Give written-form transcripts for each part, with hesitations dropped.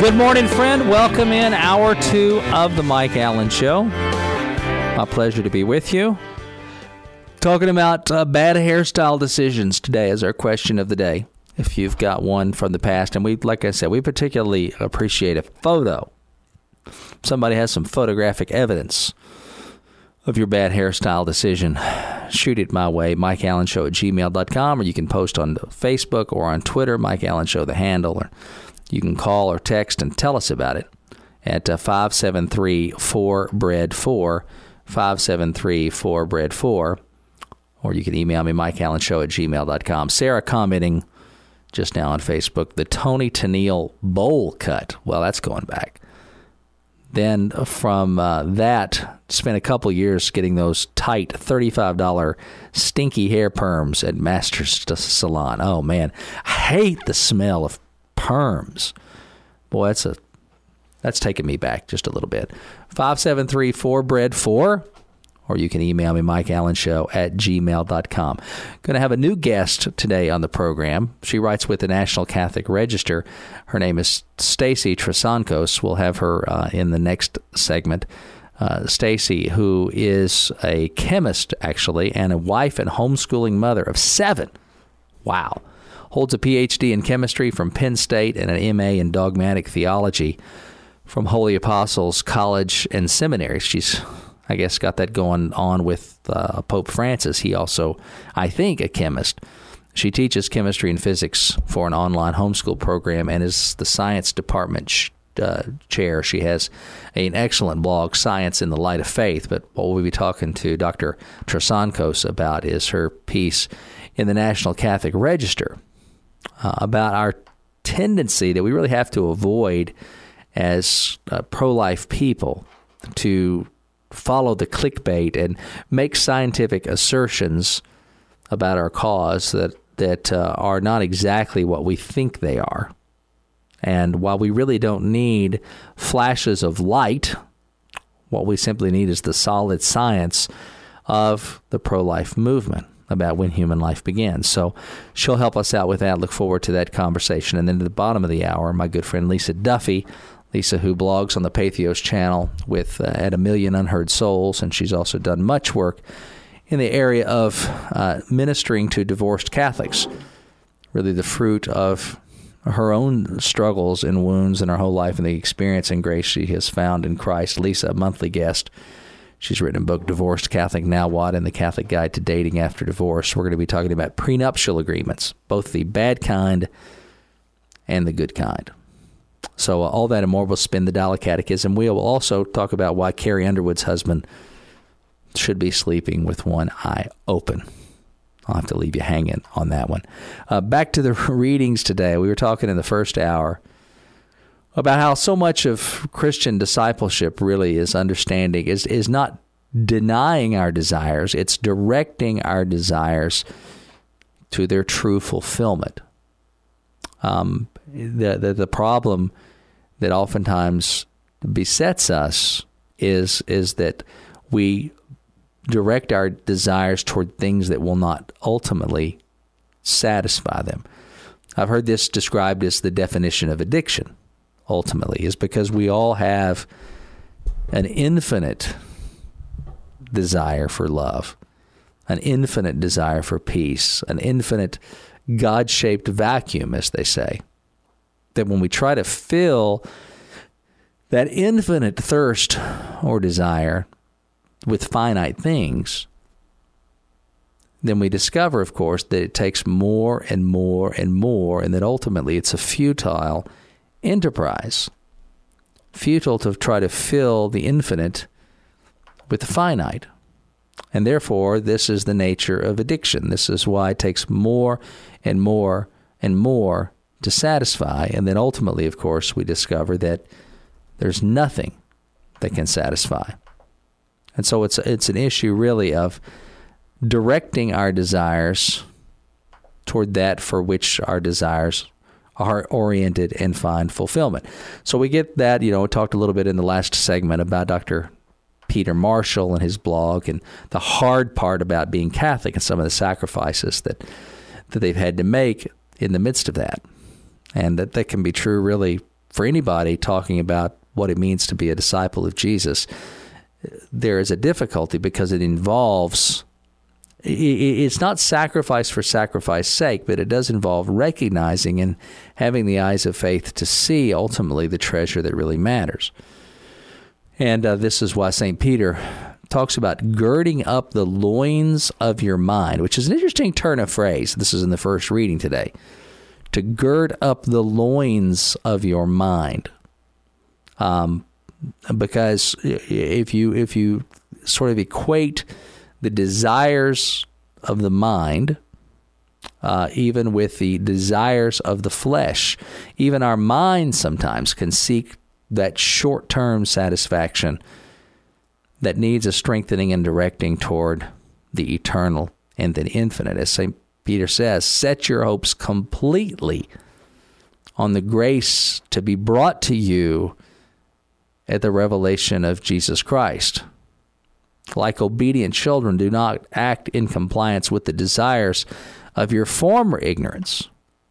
Good morning, friend. Welcome in hour 2 of the Mike Allen Show. My pleasure to be with you. Talking about bad hairstyle decisions today is our question of the day. If you've got one from the past, and like I said, we particularly appreciate a photo. Somebody has some photographic evidence of your bad hairstyle decision. Shoot it my way, MikeAllenShow@gmail.com, or you can post on Facebook or on Twitter, Mike Allen Show, the handle, or you can call or text and tell us about it at 573-4BREAD4, 573-4BREAD4, or you can email me, MikeAllenShow@gmail.com. Sarah commenting just now on Facebook, the Tony Tennille bowl cut. Well, that's going back. Then from that, spent a couple years getting those tight $35 stinky hair perms at Master's Salon. Oh, man. I hate the smell of perms. Boy, that's taking me back just a little bit. 573-4BREAD4, or you can email me, MikeAllenShow@gmail.com. Going to have a new guest today on the program. She writes with the National Catholic Register. Her name is Stacy Trasancos. We'll have her in the next segment. Stacy, who is a chemist, actually, and a wife and homeschooling mother of 7. Wow. Holds a Ph.D. in chemistry from Penn State and an M.A. in dogmatic theology from Holy Apostles College and Seminary. She's, I guess, got that going on with Pope Francis. He also, I think, a chemist. She teaches chemistry and physics for an online homeschool program and is the science department chair. She has an excellent blog, Science in the Light of Faith. But what we'll be talking to Dr. Trasancos about is her piece in the National Catholic Register about our tendency that we really have to avoid as pro-life people to follow the clickbait and make scientific assertions about our cause that are not exactly what we think they are. And while we really don't need flashes of light, what we simply need is the solid science of the pro-life movement about when human life begins. So she'll help us out with that. Look forward to that conversation. And then at the bottom of the hour, my good friend Lisa Duffy, Lisa, who blogs on the Patheos channel with at A Million Unheard Souls, and she's also done much work in the area of ministering to divorced Catholics, really the fruit of her own struggles and wounds in her whole life and the experience and grace she has found in Christ. Lisa, a monthly guest. She's written a book, Divorced Catholic Now What, and the Catholic Guide to Dating After Divorce. We're going to be talking about prenuptial agreements, both the bad kind and the good kind. So all that and more will spin the dial of catechism. We will also talk about why Carrie Underwood's husband should be sleeping with one eye open. I'll have to leave you hanging on that one. Back to the readings today. We were talking in the first hour about how so much of Christian discipleship really is understanding, is not denying our desires, it's directing our desires to their true fulfillment. The problem that oftentimes besets us is that we direct our desires toward things that will not ultimately satisfy them. I've heard this described as the definition of addiction, ultimately, is because we all have an infinite desire for love, an infinite desire for peace, an infinite God-shaped vacuum, as they say, that when we try to fill that infinite thirst or desire with finite things, then we discover, of course, that it takes more and more and more, and that ultimately it's a futile enterprise. Futile to try to fill the infinite with the finite. And therefore, this is the nature of addiction. This is why it takes more and more and more to satisfy. And then ultimately, of course, we discover that there's nothing that can satisfy. And so it's an issue really of directing our desires toward that for which our desires are oriented and find fulfillment. So we get that, we talked a little bit in the last segment about Dr. Peter Marshall and his blog and the hard part about being Catholic and some of the sacrifices that they've had to make in the midst of that. And that can be true really for anybody talking about what it means to be a disciple of Jesus, there is a difficulty because it involves, it's not sacrifice for sacrifice's sake, but it does involve recognizing and having the eyes of faith to see ultimately the treasure that really matters. And this is why St. Peter talks about girding up the loins of your mind, which is an interesting turn of phrase. This is in the first reading today. To gird up the loins of your mind. Because if you sort of equate the desires of the mind, even with the desires of the flesh, even our minds sometimes can seek that short-term satisfaction that needs a strengthening and directing toward the eternal and the infinite. As St. Peter says, set your hopes completely on the grace to be brought to you at the revelation of Jesus Christ. Like obedient children, do not act in compliance with the desires of your former ignorance.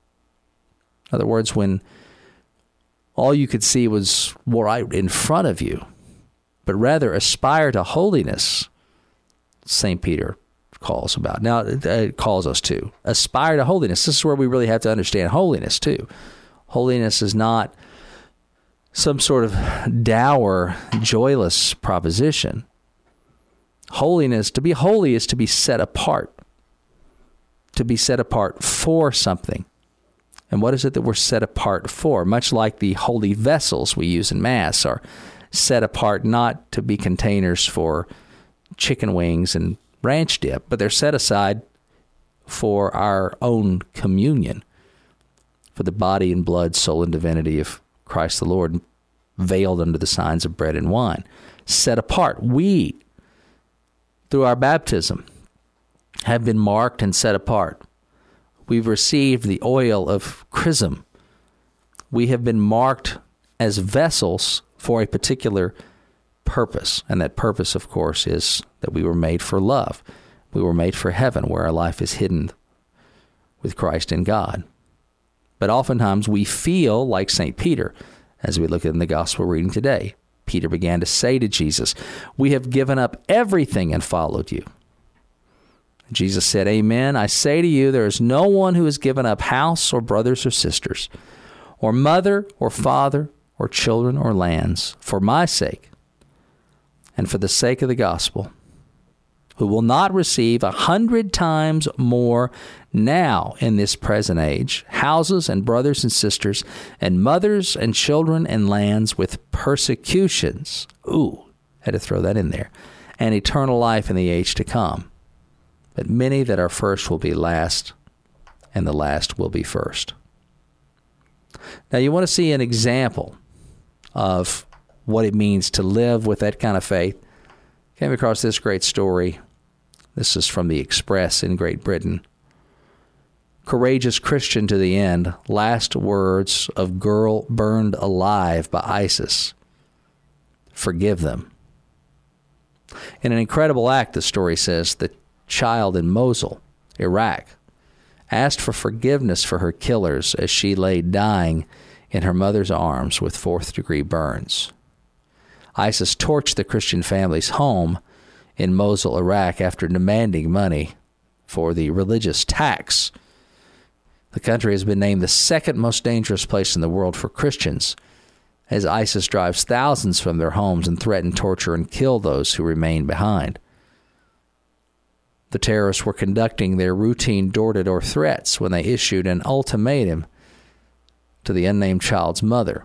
In other words, when all you could see was right in front of you, but rather aspire to holiness, St. Peter calls about. Now, it calls us to aspire to holiness. This is where we really have to understand holiness, too. Holiness is not some sort of dour, joyless proposition. Holiness, to be holy, is to be set apart. To be set apart for something. And what is it that we're set apart for? Much like the holy vessels we use in Mass are set apart not to be containers for chicken wings and ranch dip, but they're set aside for our own communion, for the body and blood, soul, and divinity of Christ the Lord, veiled under the signs of bread and wine. Set apart. We, through our baptism, have been marked and set apart. We've received the oil of chrism. We have been marked as vessels for a particular purpose. And that purpose, of course, is that we were made for love. We were made for heaven, where our life is hidden with Christ in God. But oftentimes we feel like St. Peter, as we look in the gospel reading today. Peter began to say to Jesus, "We have given up everything and followed you." Jesus said, "Amen, I say to you, there is no one who has given up house or brothers or sisters, or mother or father or children or lands, for my sake and for the sake of the gospel, who will not receive 100 times more now in this present age, houses and brothers and sisters, and mothers and children and lands with persecutions." Ooh, had to throw that in there. "And eternal life in the age to come. But many that are first will be last, and the last will be first." Now, you want to see an example of what it means to live with that kind of faith. Came across this great story. This is from the Express in Great Britain. Courageous Christian to the end. Last words of girl burned alive by ISIS. Forgive them. In an incredible act, the story says, the child in Mosul, Iraq, asked for forgiveness for her killers as she lay dying in her mother's arms with fourth-degree burns. ISIS torched the Christian family's home in Mosul, Iraq, after demanding money for the religious tax. The country has been named the second most dangerous place in the world for Christians, as ISIS drives thousands from their homes and threaten, torture, and kill those who remain behind. The terrorists were conducting their routine door-to-door threats when they issued an ultimatum to the unnamed child's mother.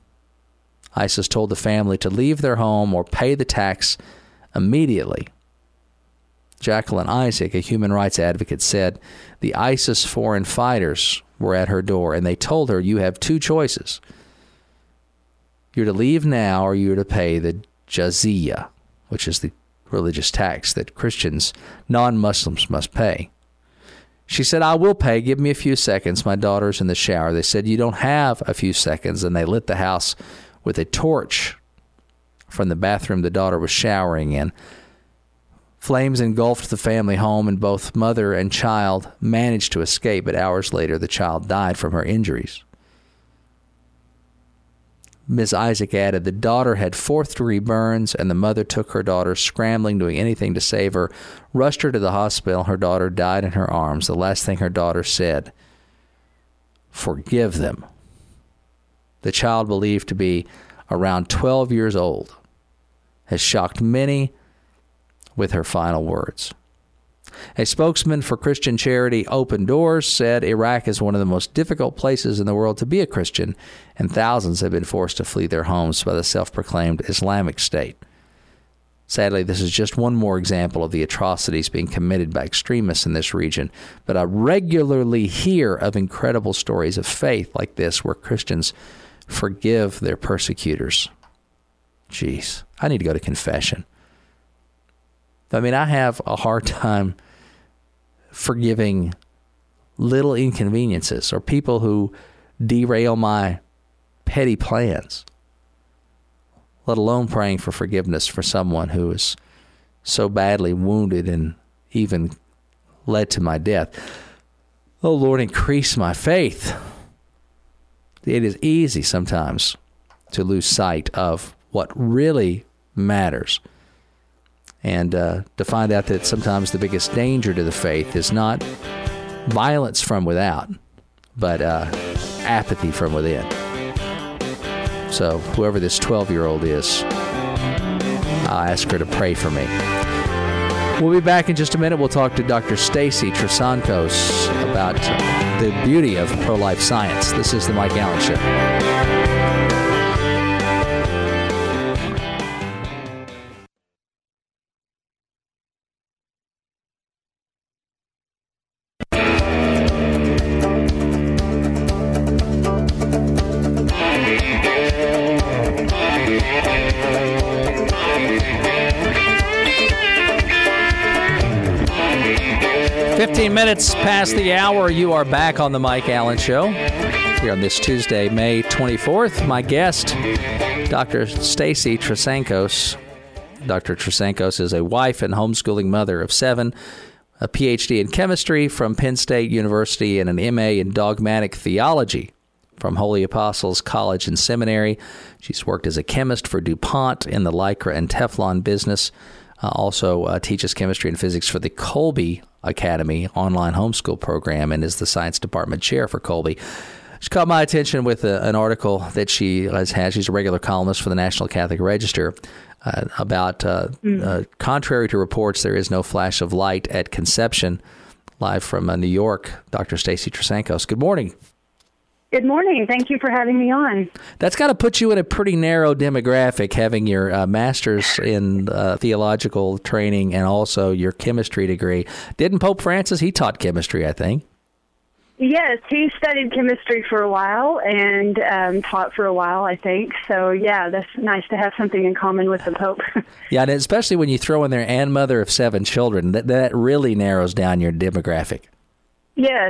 ISIS told the family to leave their home or pay the tax immediately. Jacqueline Isaac, a human rights advocate, said the ISIS foreign fighters were at her door and they told her, "You have two choices. You're to leave now or you're to pay the jizya," which is the religious tax that Christians, non-Muslims, must pay. She said, "I will pay. Give me a few seconds. My daughter's in the shower." They said, "You don't have a few seconds." And they lit the house with a torch from the bathroom the daughter was showering in. Flames engulfed the family home, and both mother and child managed to escape, but hours later the child died from her injuries. Ms. Isaac added, the daughter had fourth-degree burns, and the mother took her daughter, scrambling, doing anything to save her, rushed her to the hospital. Her daughter died in her arms. The last thing her daughter said, forgive them. The child, believed to be around 12 years old, has shocked many with her final words. A spokesman for Christian charity Open Doors said Iraq is one of the most difficult places in the world to be a Christian, and thousands have been forced to flee their homes by the self-proclaimed Islamic State. Sadly, this is just one more example of the atrocities being committed by extremists in this region, but I regularly hear of incredible stories of faith like this where Christians forgive their persecutors. Jeez, I need to go to confession. I mean, I have a hard time forgiving little inconveniences or people who derail my petty plans, let alone praying for forgiveness for someone who is so badly wounded and even led to my death. Oh, Lord, increase my faith. It is easy sometimes to lose sight of what really matters. And to find out that sometimes the biggest danger to the faith is not violence from without, but apathy from within. So whoever this 12-year-old is, I'll ask her to pray for me. We'll be back in just a minute. We'll talk to Dr. Stacy Trasancos about the beauty of pro-life science. This is the Mike Allen Show. 15 minutes past the hour, you are back on the Mike Allen Show here on this Tuesday, May 24th. My guest, Dr. Stacy Trasancos. Dr. Trasancos is a wife and homeschooling mother of 7, a Ph.D. in chemistry from Penn State University, and an M.A. in dogmatic theology from Holy Apostles College and Seminary. She's worked as a chemist for DuPont in the Lycra and Teflon business. Also teaches chemistry and physics for the Colby Academy online homeschool program and is the science department chair for Colby. She caught my attention with an article that she has had. She's a regular columnist for the National Catholic Register about, contrary to reports, there is no flash of light at conception. Live from New York, Dr. Stacy Trasancos. Good morning. Good morning. Thank you for having me on. That's got to put you in a pretty narrow demographic, having your master's in theological training and also your chemistry degree. Didn't Pope Francis, he taught chemistry, I think. Yes, he studied chemistry for a while and taught for a while, I think. So, yeah, that's nice to have something in common with the Pope. Yeah, and especially when you throw in there and mother of 7 children, that really narrows down your demographic. Yes.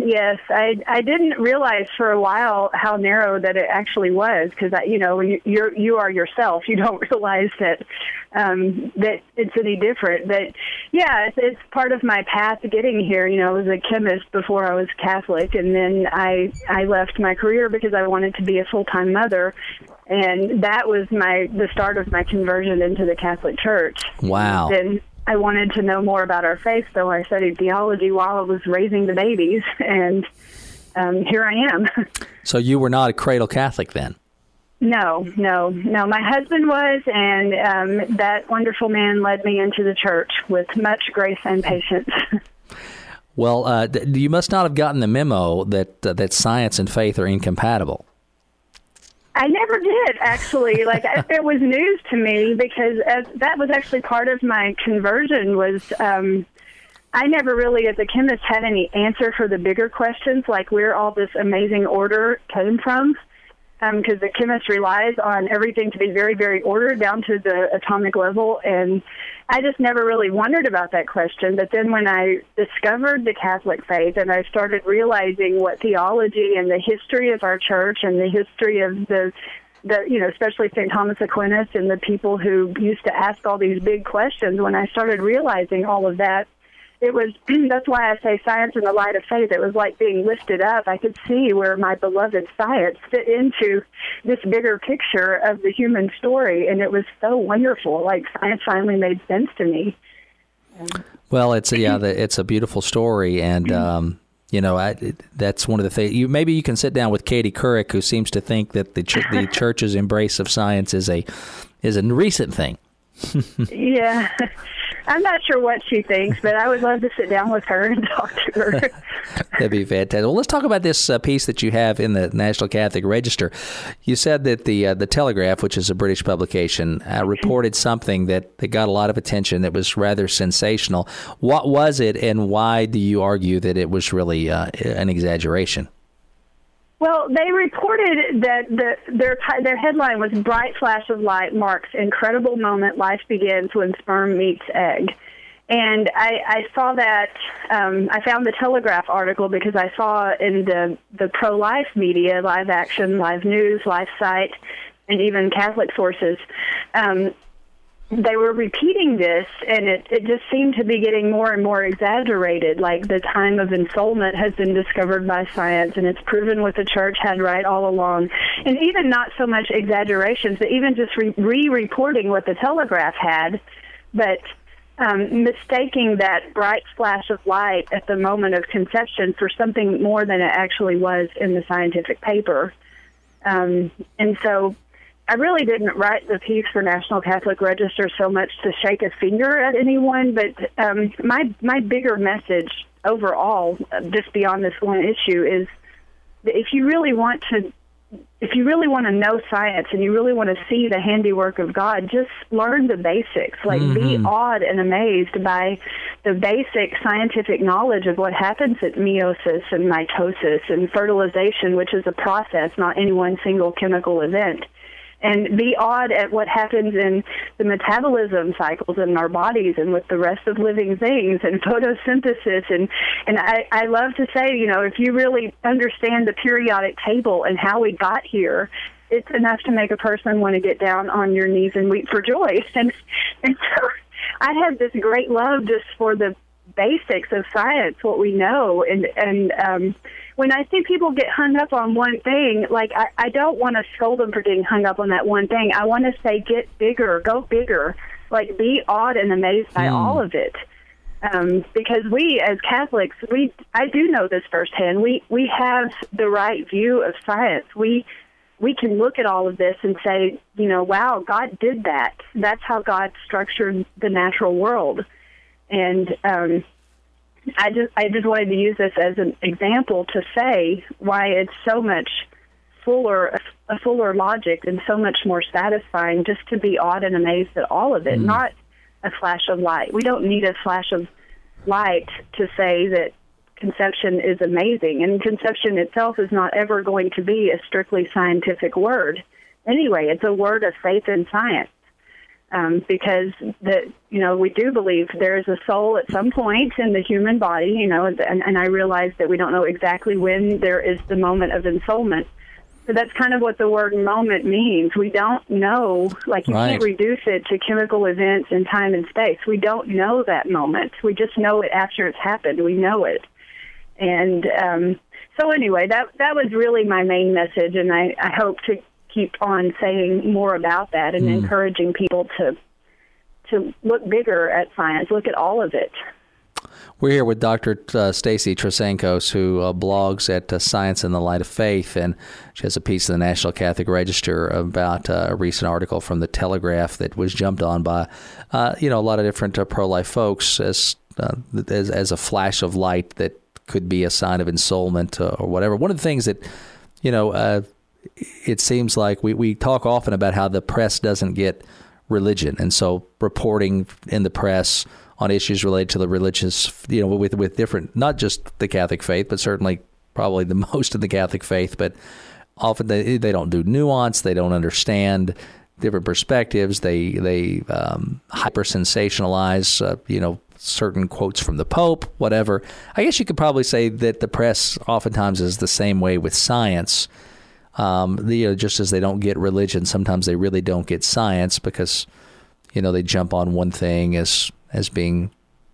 I didn't realize for a while how narrow that it actually was, because when you are yourself, you don't realize that that it's any different. But yeah, it's part of my path getting here. I was a chemist before I was Catholic, and then I left my career because I wanted to be a full-time mother. And that was the start of my conversion into the Catholic Church. Wow. And I wanted to know more about our faith, so I studied theology while I was raising the babies, and here I am. So you were not a cradle Catholic then? No. My husband was, and that wonderful man led me into the church with much grace and patience. Well, you must not have gotten the memo that science and faith are incompatible. I never did, actually. It was news to me because that was actually part of my conversion was I never really, as a chemist, had any answer for the bigger questions, like where all this amazing order came from, because the chemist relies on everything to be very, very ordered down to the atomic level, and I just never really wondered about that question. But then when I discovered the Catholic faith and I started realizing what theology and the history of our church and the history of the especially St. Thomas Aquinas and the people who used to ask all these big questions, when I started realizing all of that, it was, that's why I say science in the light of faith. It was like being lifted up. I could see where my beloved science fit into this bigger picture of the human story, and it was so wonderful. Like, science finally made sense to me. Well, it's a beautiful story, and that's one of the things. Maybe you can sit down with Katie Couric, who seems to think that the church's embrace of science is a recent thing. Yeah. I'm not sure what she thinks, but I would love to sit down with her and talk to her. That'd be fantastic. Well, let's talk about this piece that you have in the National Catholic Register. You said that the Telegraph, which is a British publication, reported something that got a lot of attention that was rather sensational. What was it, and why do you argue that it was really an exaggeration? Well, they reported that their headline was "Bright Flash of Light Marks Incredible Moment Life Begins When Sperm Meets Egg." And I saw that, I found the Telegraph article because I saw in the pro-life media, Live Action, Live News, Life Site, and even Catholic sources, they were repeating this, and it just seemed to be getting more and more exaggerated. Like, the time of ensoulment has been discovered by science, and it's proven what the church had right all along. And even not so much exaggerations, but even just re-reporting what the Telegraph had, but mistaking that bright flash of light at the moment of conception for something more than it actually was in the scientific paper. And so I really didn't write the piece for National Catholic Register so much to shake a finger at anyone, but my bigger message overall, just beyond this one issue, is that if you really want to know science and you really want to see the handiwork of God, just learn the basics. Like, be awed and amazed by the basic scientific knowledge of what happens at meiosis and mitosis and fertilization, which is a process, not any one single chemical event. And be awed at what happens in the metabolism cycles in our bodies and with the rest of living things and photosynthesis. And I love to say, if you really understand the periodic table and how we got here, it's enough to make a person want to get down on your knees and weep for joy. And so I have this great love just for the basics of science, what we know. And when I see people get hung up on one thing, like, I don't want to scold them for getting hung up on that one thing. I want to say, get bigger, go bigger, like, be awed and amazed by all of it. Because we, as Catholics, I do know this firsthand. We have the right view of science. We can look at all of this and say, wow, God did that. That's how God structured the natural world. And I just wanted to use this as an example to say why it's so much a fuller logic and so much more satisfying just to be awed and amazed at all of it, not a flash of light. We don't need a flash of light to say that conception is amazing, and conception itself is not ever going to be a strictly scientific word. Anyway, it's a word of faith and science. Because we do believe there is a soul at some point in the human body, and I realize that we don't know exactly when there is the moment of ensoulment. So that's kind of what the word moment means. We don't know, like, you can't reduce it to chemical events in time and space. We don't know that moment. We just know it after it's happened. We know it. And so anyway, that was really my main message, and I hope to keep on saying more about that and encouraging people to look bigger at science, look at all of it. We're here with Dr. Stacy Trasancos, who blogs at Science in the Light of Faith, and she has a piece in the National Catholic Register about a recent article from the Telegraph that was jumped on by, a lot of different pro-life folks as a flash of light that could be a sign of ensoulment or whatever. One of the things that, it seems like we talk often about how the press doesn't get religion, and so reporting in the press on issues related to the religious, with different, not just the Catholic faith, but certainly probably the most of the Catholic faith, but often they don't do nuance, they don't understand different perspectives, they hyper sensationalize, certain quotes from the Pope, whatever. I guess you could probably say that the press oftentimes is the same way with science. Just as they don't get religion, sometimes they really don't get science because, they jump on one thing as being,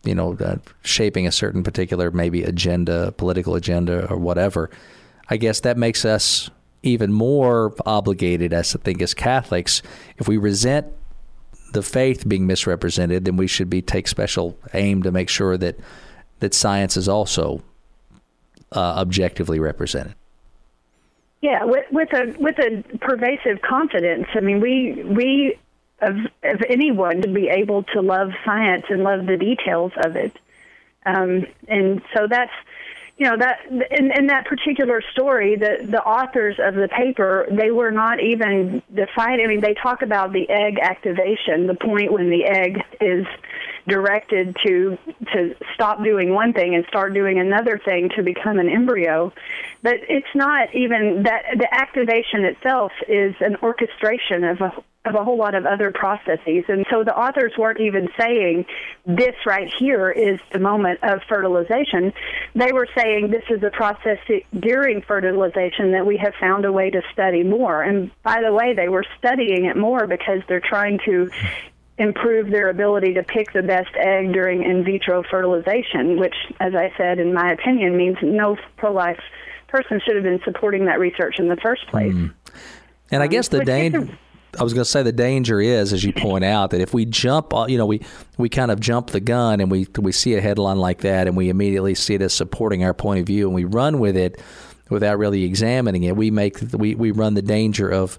shaping a certain particular maybe agenda, political agenda or whatever, I guess that makes us even more obligated, as Catholics. If we resent the faith being misrepresented, then we should take special aim to make sure that science is also objectively represented. Yeah, with a pervasive confidence. I mean, we of anyone to be able to love science and love the details of it, and so that's. That in that particular story, the authors of the paper, they were not even defined. I mean, they talk about the egg activation, the point when the egg is directed to stop doing one thing and start doing another thing to become an embryo. But it's not even that. The activation itself is an orchestration of a whole lot of other processes. And so the authors weren't even saying this right here is the moment of fertilization. They were saying this is a process during fertilization that we have found a way to study more. And by the way, they were studying it more because they're trying to improve their ability to pick the best egg during in vitro fertilization, which, as I said, in my opinion, means no pro-life person should have been supporting that research in the first place. And I guess the danger... I was going to say the danger is, as you point out, that if we jump, we kind of jump the gun and we see a headline like that and we immediately see it as supporting our point of view and we run with it without really examining it. We run the danger of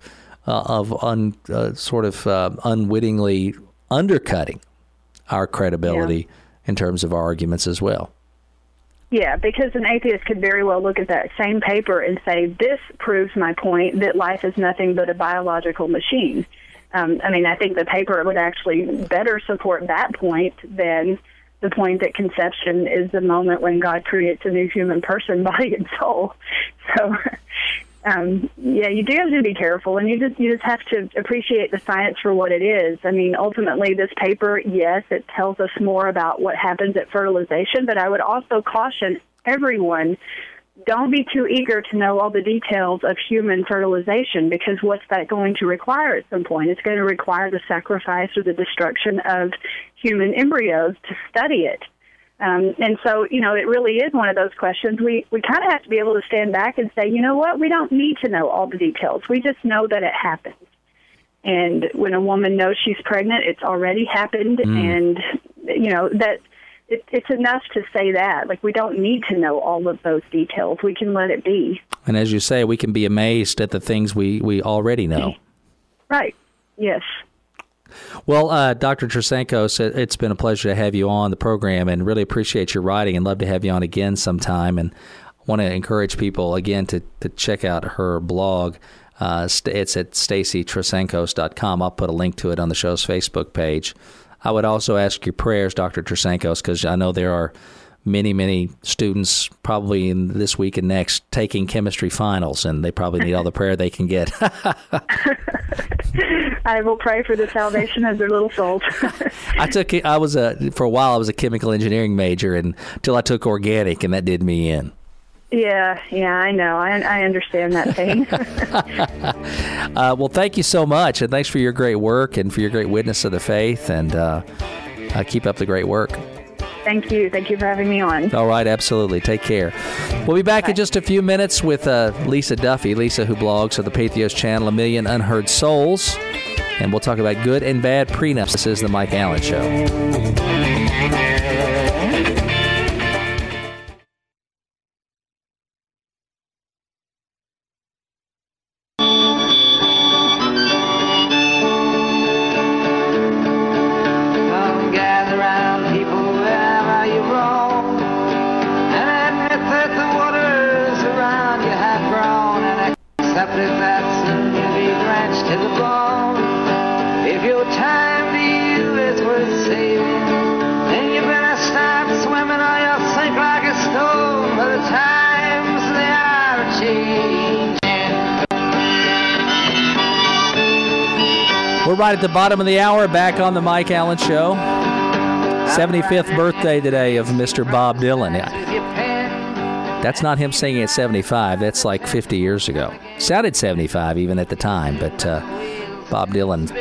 unwittingly undercutting our credibility in terms of our arguments as well. Yeah, because an atheist could very well look at that same paper and say, this proves my point that life is nothing but a biological machine. I think the paper would actually better support that point than the point that conception is the moment when God creates a new human person, body and soul. So, you do have to be careful, and you just have to appreciate the science for what it is. I mean, ultimately, this paper, yes, it tells us more about what happens at fertilization, but I would also caution everyone, don't be too eager to know all the details of human fertilization, because what's that going to require at some point? It's going to require the sacrifice or the destruction of human embryos to study it. And so, it really is one of those questions. We kind of have to be able to stand back and say, you know what, we don't need to know all the details. We just know that it happens. And when a woman knows she's pregnant, it's already happened. And, that it's enough to say that. Like, we don't need to know all of those details. We can let it be. And as you say, we can be amazed at the things we already know. Right. Yes. Well, Dr. Trasancos, it's been a pleasure to have you on the program and really appreciate your writing and love to have you on again sometime. And I want to encourage people, again, to check out her blog. It's at stacytrasancos.com. I'll put a link to it on the show's Facebook page. I would also ask your prayers, Dr. Trasancos, because I know there are many, many students probably in this week and next taking chemistry finals, and they probably need all the prayer they can get. I will pray for the salvation of their little souls. For a while, I was a chemical engineering major until I took organic, and that did me in. Yeah, I know. I understand that pain. Well, thank you so much, and thanks for your great work and for your great witness of the faith, and keep up the great work. Thank you. Thank you for having me on. All right, absolutely. Take care. We'll be back in just a few minutes with Lisa Duffy. Lisa, who blogs on the Patheos channel, A Million Unheard Souls. And we'll talk about good and bad prenups. This is The Mike Allen Show. We're right at the bottom of the hour, back on the Mike Allen Show. 75th birthday today of Mr. Bob Dylan. That's not him singing at 75. That's like 50 years ago. Sounded 75 even at the time, but Bob Dylan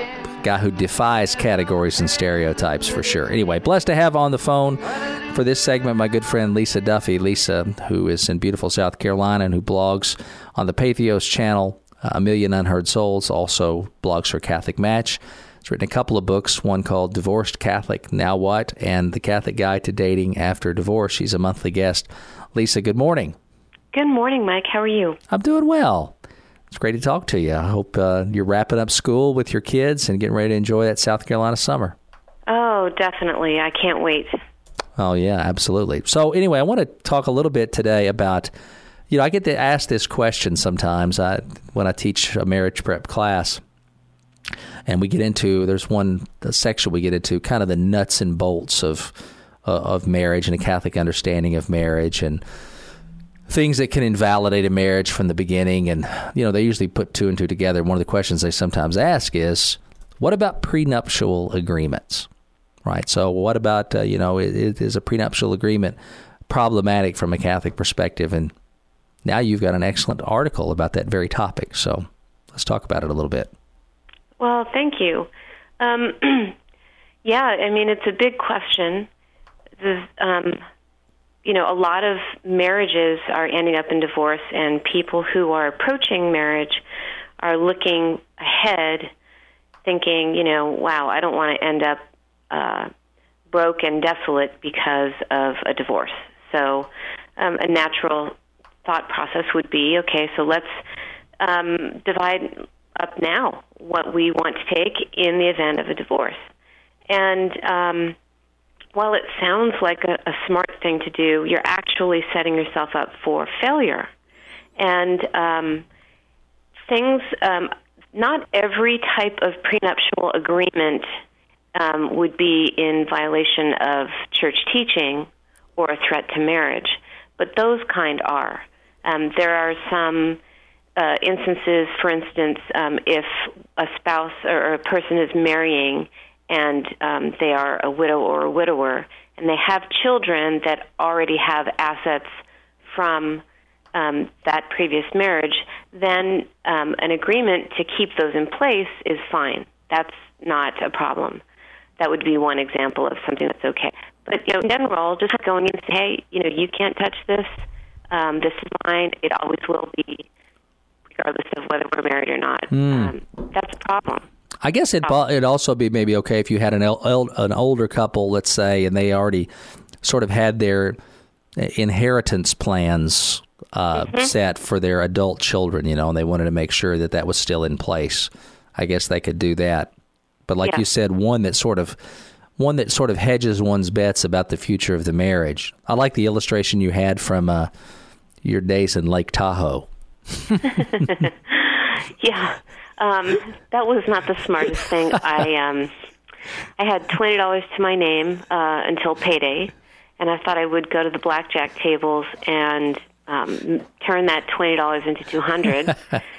guy who defies categories and stereotypes for sure. Anyway, blessed to have on the phone for this segment my good friend Lisa Duffy. Lisa, who is in beautiful South Carolina and who blogs on the Patheos channel, A Million Unheard Souls, also blogs for Catholic Match. She's written a couple of books, one called Divorced Catholic, Now What? And The Catholic Guide to Dating After Divorce. She's a monthly guest. Lisa, good morning. Good morning, Mike. How are you? I'm doing well. It's great to talk to you. I hope you're wrapping up school with your kids and getting ready to enjoy that South Carolina summer. Oh, definitely. I can't wait. Oh, yeah, absolutely. So anyway, I want to talk a little bit today about, I get to ask this question sometimes when I teach a marriage prep class. And we get into, there's one section we get into kind of the nuts and bolts of marriage and a Catholic understanding of marriage and things that can invalidate a marriage from the beginning. And, they usually put two and two together. One of the questions they sometimes ask is, what about prenuptial agreements? Right. So what about, is a prenuptial agreement problematic from a Catholic perspective? And now you've got an excellent article about that very topic. So let's talk about it a little bit. Well, thank you. Yeah, I mean, it's a big question. A lot of marriages are ending up in divorce, and people who are approaching marriage are looking ahead, thinking, wow, I don't want to end up broke and desolate because of a divorce. So a natural thought process would be, okay, so let's divide up now what we want to take in the event of a divorce. And while it sounds like a smart thing to do, you're actually setting yourself up for failure. And not every type of prenuptial agreement would be in violation of church teaching or a threat to marriage, but those kind are. There are some instances, for instance, if a spouse or a person is marrying and they are a widow or a widower, and they have children that already have assets from that previous marriage, then an agreement to keep those in place is fine. That's not a problem. That would be one example of something that's okay. But in general, just going in and say, hey, you can't touch this. This is mine. It always will be, regardless of whether we're married or not. That's a problem. I guess it'd also be maybe okay if you had an older couple, let's say, and they already sort of had their inheritance plans set for their adult children, and they wanted to make sure that was still in place. I guess they could do that. But like you said, one that sort of hedges one's bets about the future of the marriage. I like the illustration you had from your days in Lake Tahoe. Yeah. That was not the smartest thing. I had $20 to my name until payday, and I thought I would go to the blackjack tables and turn that $20 into $200.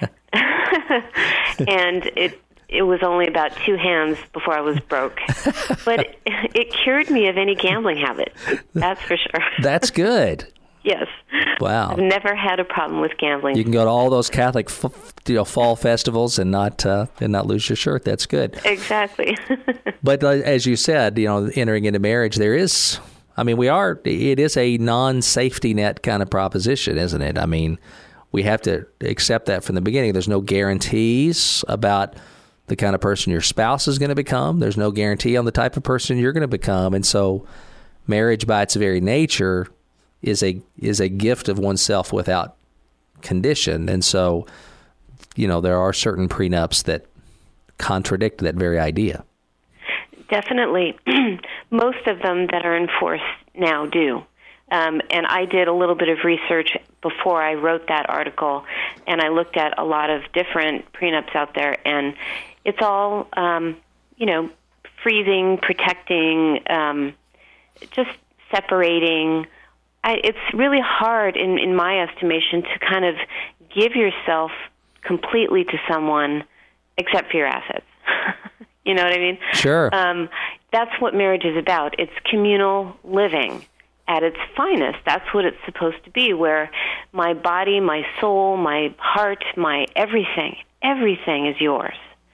And it was only about two hands before I was broke. But it cured me of any gambling habit. That's for sure. That's good. Yes. Wow. I've never had a problem with gambling. You can go to all those Catholic fall festivals and not lose your shirt. That's good. Exactly. But as you said, entering into marriage, it is a non-safety net kind of proposition, isn't it? I mean, we have to accept that from the beginning. There's no guarantees about the kind of person your spouse is going to become. There's no guarantee on the type of person you're going to become. And so marriage by its very nature is a gift of oneself without condition. And so, there are certain prenups that contradict that very idea. Definitely. Most of them that are enforced now do. And I did a little bit of research before I wrote that article, and I looked at a lot of different prenups out there, and it's all, freezing, protecting, just separating. It's really hard, in my estimation, to kind of give yourself completely to someone except for your assets. You know what I mean? Sure. That's what marriage is about. It's communal living at its finest. That's what it's supposed to be, where my body, my soul, my heart, my everything is yours.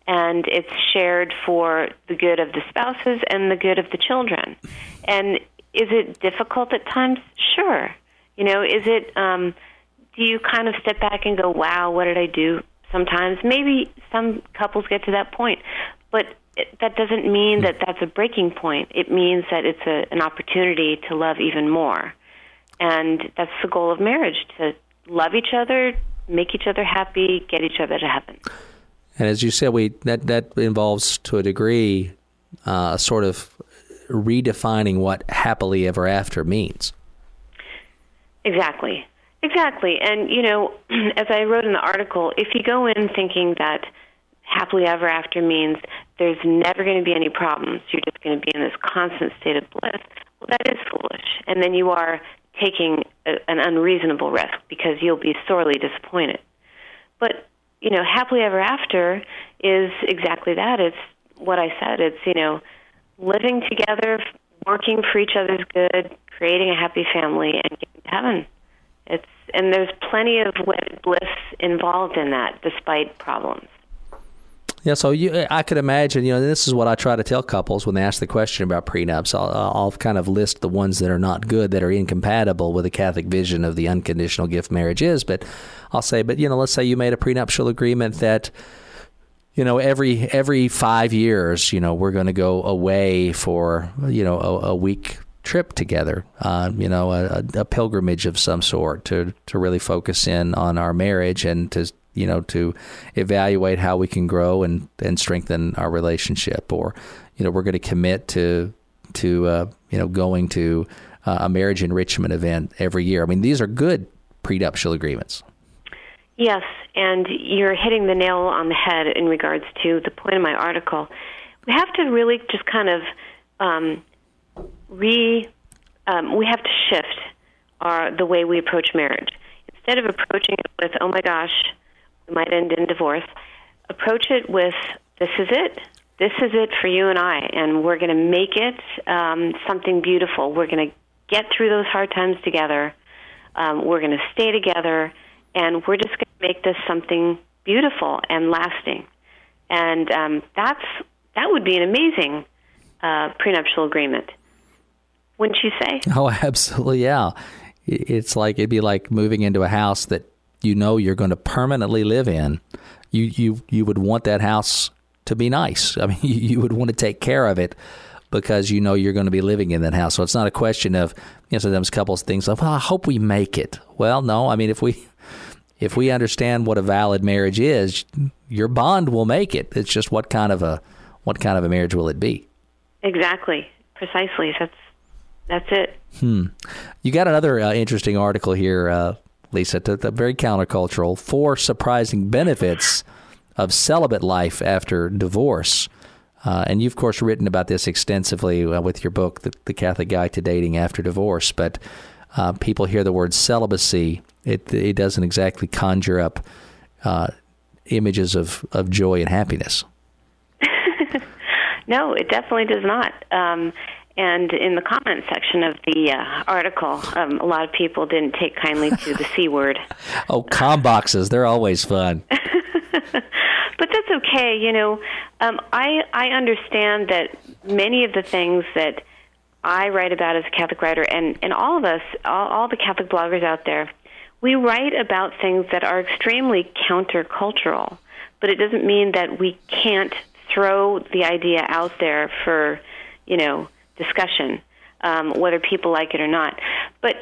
and it's shared for the good of the spouses and the good of the children. And is it difficult at times? Sure. Is it, do you kind of step back and go, wow, what did I do? Sometimes. Maybe some couples get to that point, but that doesn't mean that that's a breaking point. It means that it's an opportunity to love even more. And that's the goal of marriage, to love each other, make each other happy, get each other to heaven. And as you said, that involves, to a degree, sort of redefining what happily ever after means. Exactly. And, as I wrote in the article, if you go in thinking that happily ever after means there's never going to be any problems, you're just going to be in this constant state of bliss, well, that is foolish. And then you are taking an unreasonable risk because you'll be sorely disappointed. But, happily ever after is exactly that. It's what I said. It's, living together, working for each other's good, creating a happy family, and getting to heaven. And there's plenty of wedded bliss involved in that, despite problems. Yeah, so I could imagine, this is what I try to tell couples when they ask the question about prenups. I'll kind of list the ones that are not good, that are incompatible with the Catholic vision of the unconditional gift marriage is. But I'll say, let's say you made a prenuptial agreement that, every 5 years, we're going to go away for, a week trip together, a pilgrimage of some sort to really focus in on our marriage and to evaluate how we can grow and strengthen our relationship. Or, we're going to commit to going to a marriage enrichment event every year. I mean, these are good prenuptial agreements. Yes, and you're hitting the nail on the head in regards to the point of my article. We have to really just kind of we have to shift the way we approach marriage. Instead of approaching it with, oh my gosh, we might end in divorce, approach it with, this is it. This is it for you and I, and we're going to make it something beautiful. We're going to get through those hard times together. We're going to stay together, and we're just going to make this something beautiful and lasting. And that would be an amazing prenuptial agreement. Wouldn't you say? Oh, absolutely, yeah. It's like, it'd be like moving into a house that you're going to permanently live in. You would want that house to be nice. I mean, you would want to take care of it because you're going to be living in that house. So it's not a question of, sometimes couples think, well, I hope we make it. Well, no. I mean, if we understand what a valid marriage is, your bond will make it. It's just what kind of a marriage will it be? Exactly, precisely. That's it. You got another interesting article here, Lisa, very countercultural. 4 surprising benefits of celibate life after divorce. And you've, of course, written about this extensively with your book, The Catholic Guide to Dating After Divorce. But people hear the word celibacy, it doesn't exactly conjure up images of joy and happiness. No, it definitely does not. And in the comment section of the article, a lot of people didn't take kindly to the C word. Oh, com boxes, they're always fun. But that's okay. I understand that many of the things that I write about as a Catholic writer, and all of us, all the Catholic bloggers out there, we write about things that are extremely countercultural. But it doesn't mean that we can't throw the idea out there for, discussion, whether people like it or not. But,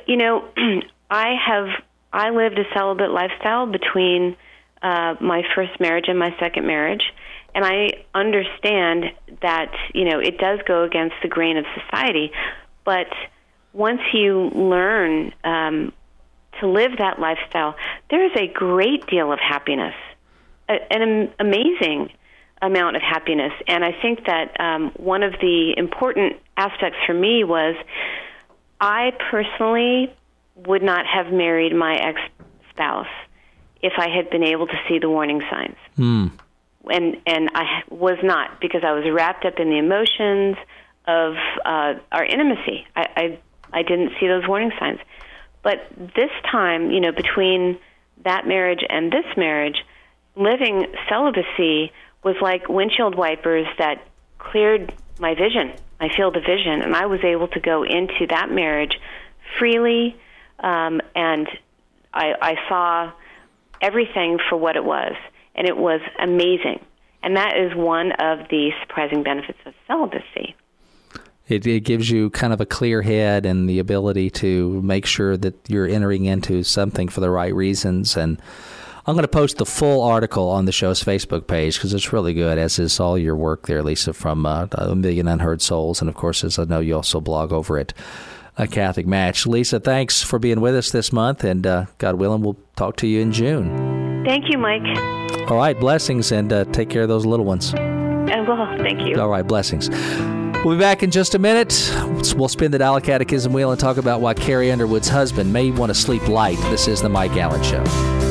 I lived a celibate lifestyle between my first marriage and my second marriage, and I understand that, it does go against the grain of society, but once you learn to live that lifestyle, there is a great deal of happiness, an amazing amount of happiness. And I think that one of the important aspects for me was I personally would not have married my ex-spouse if I had been able to see the warning signs. And I was not, because I was wrapped up in the emotions of our intimacy. I didn't see those warning signs. But this time, between that marriage and this marriage, living celibacy was like windshield wipers that cleared my vision, my field of vision, and I was able to go into that marriage freely, and I saw everything for what it was, and it was amazing. And that is one of the surprising benefits of celibacy. It gives you kind of a clear head and the ability to make sure that you're entering into something for the right reasons. And I'm going to post the full article on the show's Facebook page because it's really good, as is all your work there, Lisa, from A Million Unheard Souls. And, of course, as I know, you also blog over at A Catholic Match. Lisa, thanks for being with us this month, and God willing, we'll talk to you in June. Thank you, Mike. All right, blessings, and take care of those little ones. I will. Thank you. All right, blessings. We'll be back in just a minute. We'll spin the Dial Catechism wheel and talk about why Carrie Underwood's husband may want to sleep light. This is The Mike Allen Show.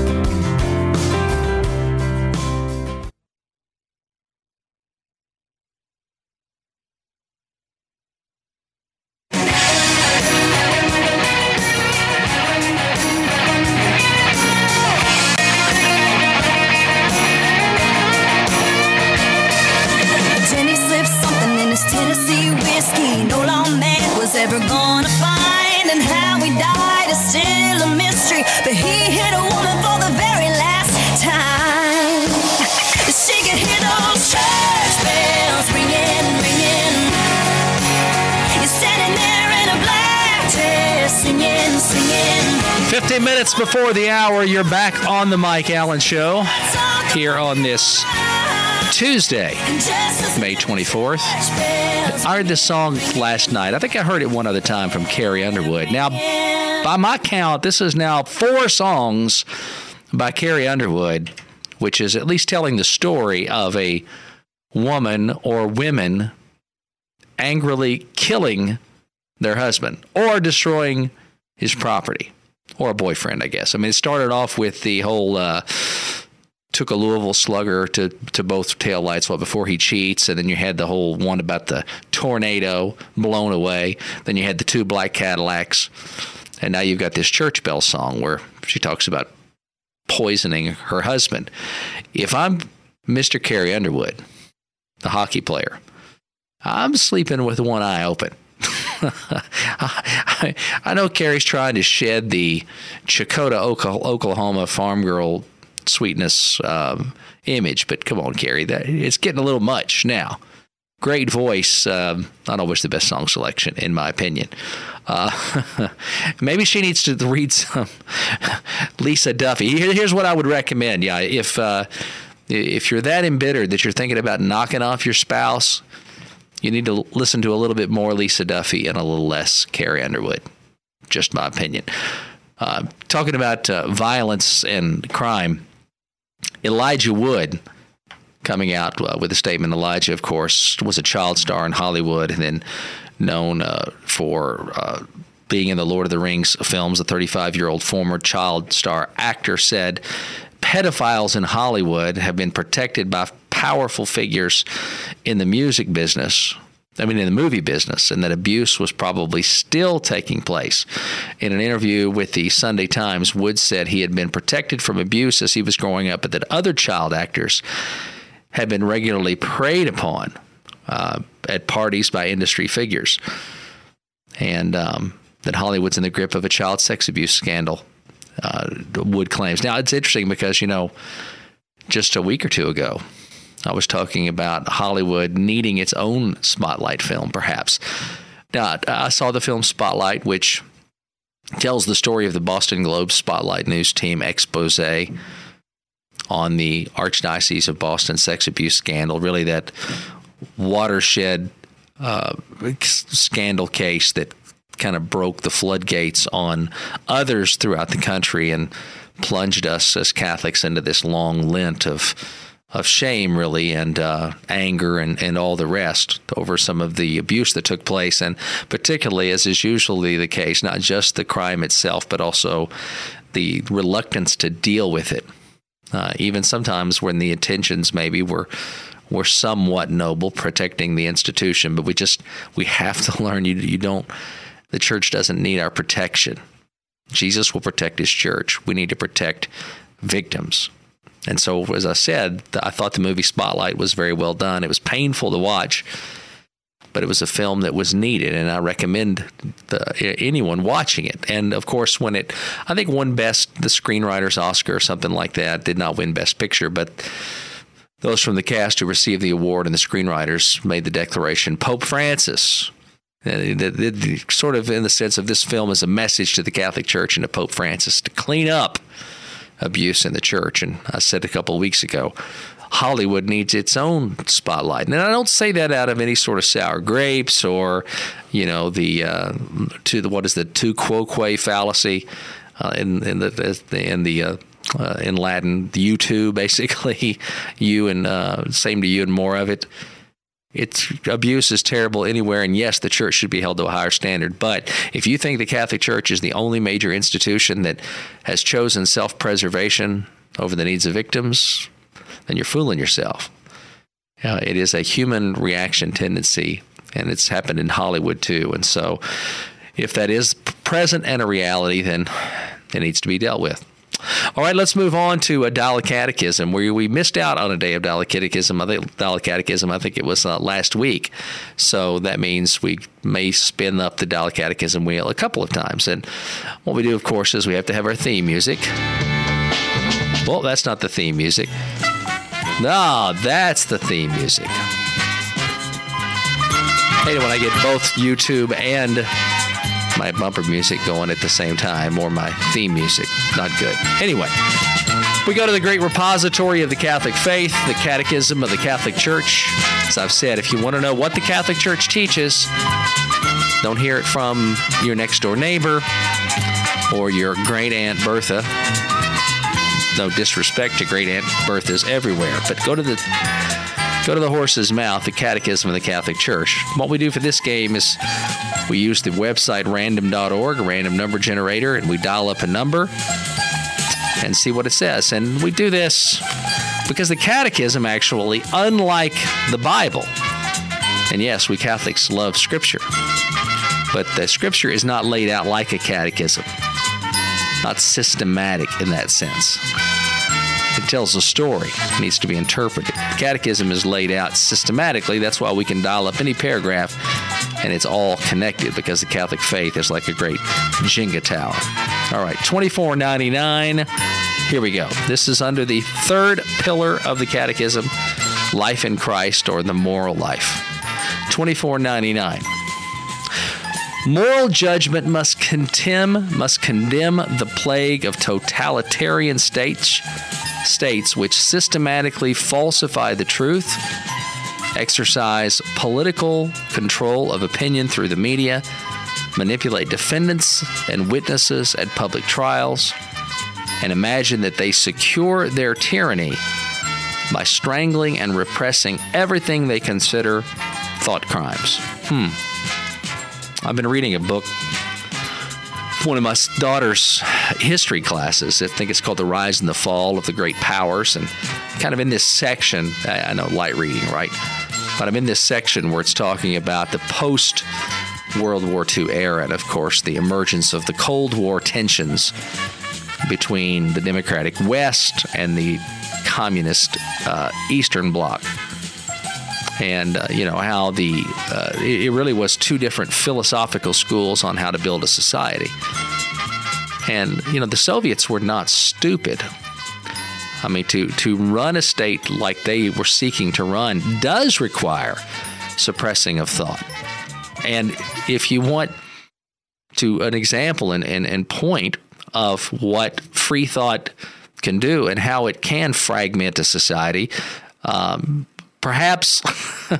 Before the hour, you're back on the Mike Allen Show here on this Tuesday, May 24th. I heard this song last night. I think I heard it one other time from Carrie Underwood. Now, by my count, this is now 4 songs by Carrie Underwood, which is at least telling the story of a woman or women angrily killing their husband or destroying his property. Or a boyfriend, I guess. I mean, it started off with the whole took a Louisville Slugger to both taillights before he cheats, and then you had the whole one about the tornado blown away. Then you had the 2 black Cadillacs, and now you've got this church bell song where she talks about poisoning her husband. If I'm Mr. Carrie Underwood, the hockey player, I'm sleeping with one eye open. I know Carrie's trying to shed the Chakotah, Oklahoma farm girl sweetness image, but come on, Carrie, it's getting a little much now. Great voice, not always the best song selection, in my opinion. Maybe she needs to read some Lisa Duffy. Here's what I would recommend. Yeah, if you're that embittered that you're thinking about knocking off your spouse, you need to listen to a little bit more Lisa Duffy and a little less Carrie Underwood. Just my opinion. Talking about violence and crime, Elijah Wood coming out with a statement. Elijah, of course, was a child star in Hollywood and then known for being in the Lord of the Rings films. A 35-year-old former child star actor said, pedophiles in Hollywood have been protected by powerful figures in the music business, in the movie business, and that abuse was probably still taking place. In an interview with the Sunday Times, Wood said he had been protected from abuse as he was growing up, but that other child actors had been regularly preyed upon at parties by industry figures, and that Hollywood's in the grip of a child sex abuse scandal, Wood claims. Now, it's interesting because, just a week or two ago, I was talking about Hollywood needing its own spotlight film, perhaps. Now, I saw the film Spotlight, which tells the story of the Boston Globe Spotlight News team expose on the Archdiocese of Boston sex abuse scandal, really that watershed scandal case that kind of broke the floodgates on others throughout the country and plunged us as Catholics into this long Lent of shame, really, and anger and all the rest over some of the abuse that took place, and particularly, as is usually the case, not just the crime itself, but also the reluctance to deal with it, even sometimes when the intentions maybe were somewhat noble, protecting the institution, but we have to learn the church doesn't need our protection. Jesus will protect his church. We need to protect victims. And so, as I said, I thought the movie Spotlight was very well done. It was painful to watch, but it was a film that was needed, and I recommend anyone watching it. And of course, I think won the Screenwriters Oscar or something like that. Did not win Best Picture, but those from the cast who received the award and the screenwriters made the declaration. Pope Francis, sort of in the sense of this film is a message to the Catholic Church and to Pope Francis to clean up abuse in the church. And I said a couple of weeks ago, Hollywood needs its own spotlight. And I don't say that out of any sort of sour grapes or, what is the tu quoque fallacy in Latin, you too, basically, you and same to you and more of it. Abuse is terrible anywhere, and yes, the church should be held to a higher standard. But if you think the Catholic Church is the only major institution that has chosen self-preservation over the needs of victims, then you're fooling yourself. It is a human reaction tendency, and it's happened in Hollywood too. And so if that is present and a reality, then it needs to be dealt with. All right, let's move on to a Dial Catechism, where we missed out on a day of Dial Catechism. I think it was last week. So that means we may spin up the Dial Catechism wheel a couple of times. And what we do, of course, is we have to have our theme music. Well, that's not the theme music. No, that's the theme music. I hate it when I get both YouTube and my bumper music going at the same time, or my theme music. Not good. Anyway, we go to the great repository of the Catholic faith, the Catechism of the Catholic Church. As I've said, if you want to know what the Catholic Church teaches, don't hear it from your next door neighbor or your great Aunt Bertha. No disrespect to great Aunt Berthas everywhere, but go to the horse's mouth, the Catechism of the Catholic Church. What we do for this game is we use the website random.org, a random number generator, and we dial up a number and see what it says. And we do this because the Catechism actually, unlike the Bible, and yes, we Catholics love Scripture, but the Scripture is not laid out like a catechism, not systematic in that sense. It tells a story. It needs to be interpreted. The Catechism is laid out systematically. That's why we can dial up any paragraph, and it's all connected, because the Catholic faith is like a great Jenga tower. All right, $24.99. Here we go. This is under the third pillar of the Catechism, life in Christ, or the moral life. $24.99. Moral judgment must condemn the plague of totalitarian states which systematically falsify the truth, exercise political control of opinion through the media, manipulate defendants and witnesses at public trials, and imagine that they secure their tyranny by strangling and repressing everything they consider thought crimes. I've been reading a book, one of my daughter's history classes. I think it's called The Rise and the Fall of the Great Powers. And kind of in this section, I know, light reading, right? But I'm in this section where it's talking about the post-World War II era, and, of course, the emergence of the Cold War tensions between the Democratic West and the Communist Eastern Bloc. And, how it really was two different philosophical schools on how to build a society. And, the Soviets were not stupid. I mean, to run a state like they were seeking to run does require suppressing of thought. And if you want an example and point of what free thought can do and how it can fragment a society, Perhaps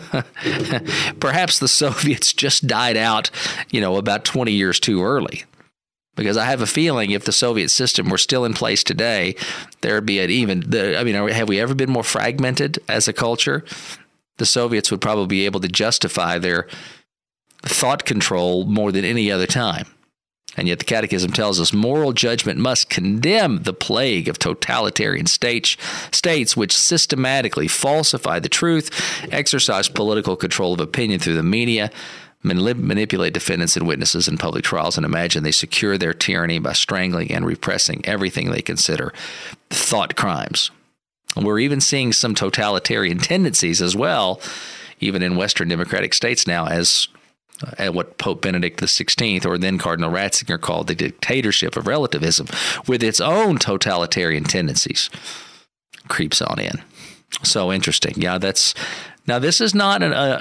the Soviets just died out, about 20 years too early. Because I have a feeling if the Soviet system were still in place today, there'd be have we ever been more fragmented as a culture? The Soviets would probably be able to justify their thought control more than any other time. And yet the Catechism tells us moral judgment must condemn the plague of totalitarian states which systematically falsify the truth, exercise political control of opinion through the media, manipulate defendants and witnesses in public trials, and imagine they secure their tyranny by strangling and repressing everything they consider thought crimes. We're even seeing some totalitarian tendencies as well, even in Western democratic states now, as at what Pope Benedict XVI, or then Cardinal Ratzinger, called the dictatorship of relativism, with its own totalitarian tendencies, creeps on in. So interesting. Yeah, now this is not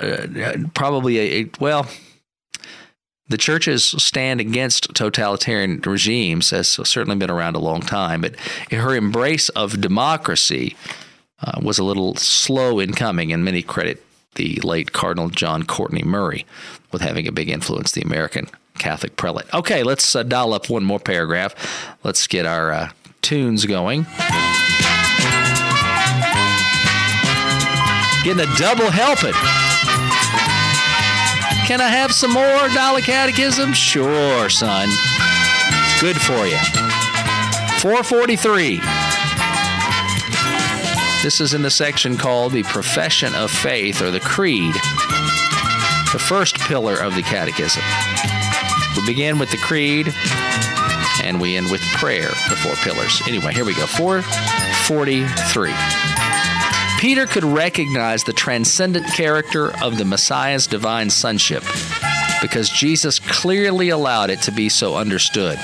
the church's stand against totalitarian regimes has certainly been around a long time, but her embrace of democracy was a little slow in coming, and many credit the late Cardinal John Courtney Murray with having a big influence, the American Catholic prelate. Okay, let's dial up one more paragraph. Let's get our tunes going. Getting a double helping. Can I have some more Dollar Catechism? Sure, son. It's good for you. 443. This is in the section called the Profession of Faith, or the Creed, the first pillar of the Catechism. We begin with the Creed, and we end with prayer, the four pillars. Anyway, here we go. 443. Peter could recognize the transcendent character of the Messiah's divine sonship because Jesus clearly allowed it to be so understood.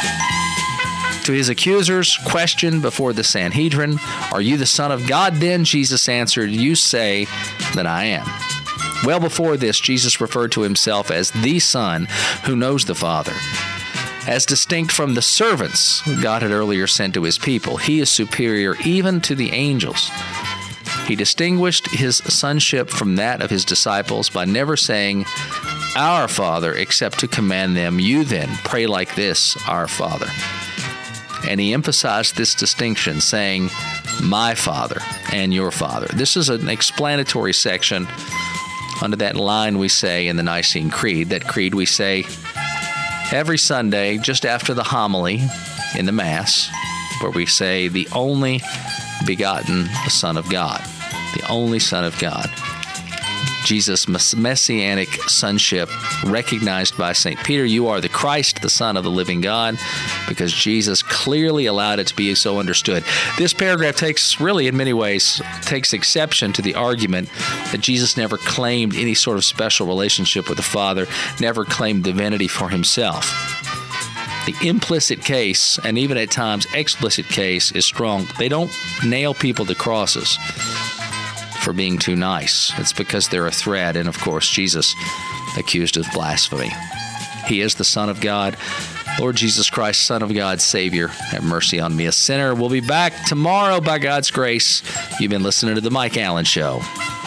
To his accusers' question before the Sanhedrin, "Are you the Son of God then?" Jesus answered, "You say that I am." Well before this, Jesus referred to himself as the Son who knows the Father. As distinct from the servants God had earlier sent to his people, he is superior even to the angels. He distinguished his sonship from that of his disciples by never saying, "Our Father," except to command them, "You then pray like this, our Father." And he emphasized this distinction, saying, "My Father and your Father." This is an explanatory section under that line we say in the Nicene Creed. That creed we say every Sunday just after the homily in the Mass, where we say, "The only begotten Son of God." The only Son of God. Jesus' messianic sonship recognized by St. Peter. You are the Christ, the Son of the living God, because Jesus clearly allowed it to be so understood. This paragraph really, in many ways, takes exception to the argument that Jesus never claimed any sort of special relationship with the Father, never claimed divinity for himself. The implicit case, and even at times explicit case, is strong. They don't nail people to crosses for being too nice. It's because they're a threat, and of course, Jesus accused of blasphemy. He is the Son of God. Lord Jesus Christ, Son of God, Savior, have mercy on me, a sinner. We'll be back tomorrow by God's grace. You've been listening to The Mike Allen Show.